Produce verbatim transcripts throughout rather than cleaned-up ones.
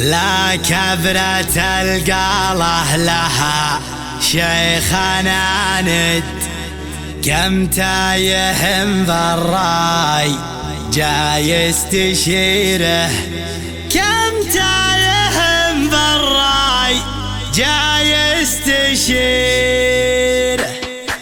لا كبرت القاله لها شيخنا ند، كم تايه بالراي جاي يستشيره، كم تايه بالراي جاي يستشيره.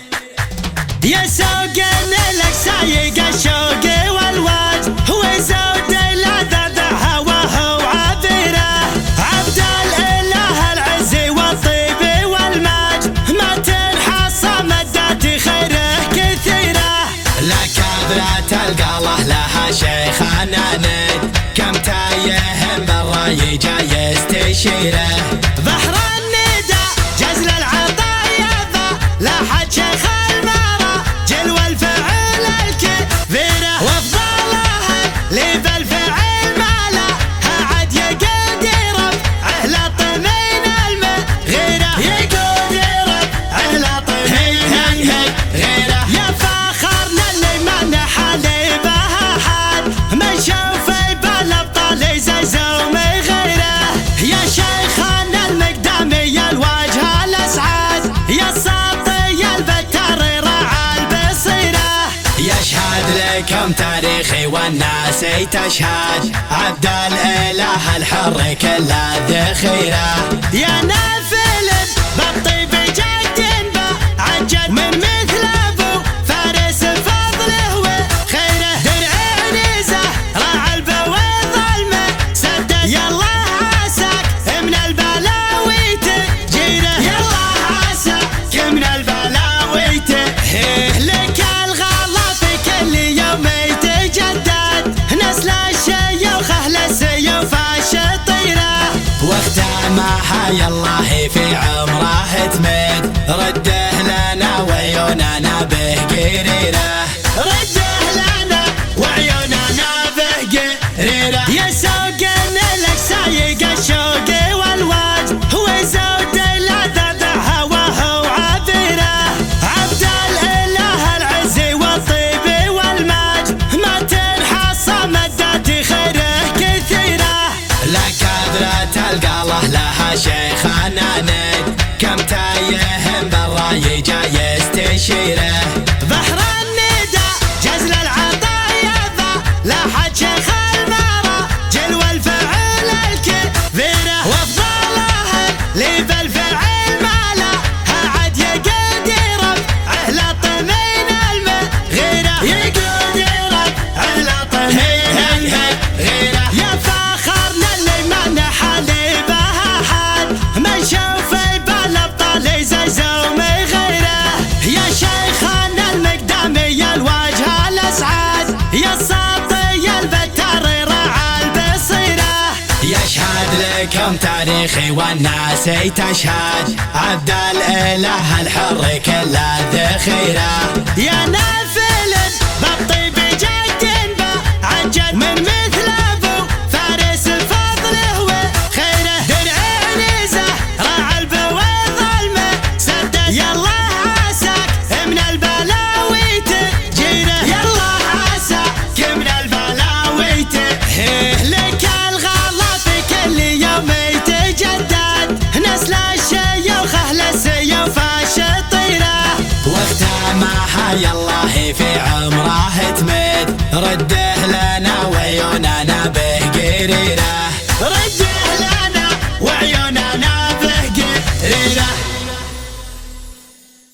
يا سوق لك سايق الشوق والوجه، هو زود لذذ هواه وعبيره، عبد الاله العز والطيب والمجد، ما تنحصى مدات خيره كثيره. لا كبرت القاله لها شيخنا ند، كم تايه بالراي جاي يستشيره. بحر الندى جزل العطايا ذا لاحت شيخ المرى، جلو الفعل الكبيره وافضلها لي بالفعل ماله، عاد يقود ربعه لطمين المغيره، يقود ربعه لطمين المغيره. يا فخرنا اللي ما نحلي بها حد، ما شوفي بالابطال يززوا مغيره. يا شيخنا المقدامي الوجه الاسعد، يا الساطي البتر راعى البصيره. يشهد لكم تاريخي والناس تشهد، عبد الاله الحر كل الذخيره. يا نافل بالطيب جد بعجد، من مثل ابو فارس فضله وخيره، درع عنيزه راعى البويض المسدد، يالله عساك من البلاوي تجيره، يالله عساك من البلاوي تجيره. لك الغلا في كل يوم يتجدد، نسل الشيوخ اهل السيوف الشطيره، واختامها يالله في عمره تمد، رده لنا وعيوننا به قريره، رده لنا وعيوننا به قريره. يا سوق لك سايق الشوق والوجه، هو زود لذذ هواه وعبيره، عبد الاله العز والطيب والمجد، ما تنحصى مدات خيره كثيره. لا كبرت القاله لها شيخنا ند، كم تايه بالراي جاي يستشيره. بحر الندى جزل العطايا ذا لاحت شيخ المرى، جلو الفعل الكبيره وافضلها لي بالفعل ماله، عاد يقود ربعه لطمين المغيره، يقود ربعه لطمين المغيره. يا فخرنا اللي ما نحلي بها حد، ما شوفي بالابطال يززوا مغيره. يا شيخنا المقدامي الوجه الاسعد، يا الساطي البتر راعى البصيره. يشهد لكم تاريخي والناس تشهد، عبد الاله الحر كل الذخيره. يا نافل بالطيب جد بعجد، من مثل ابو فارس فضله وخيره، درع عنيزه راعى البويض المسدد، يالله عساك من البلاوي تجيره، يالله عساك من البلاوي تجيره. لك الغلا في كل يوم يتجدد، نسل الشيوخ اهل السيوف الشطيره، واختامها يالله في عمره تمد، رده لنا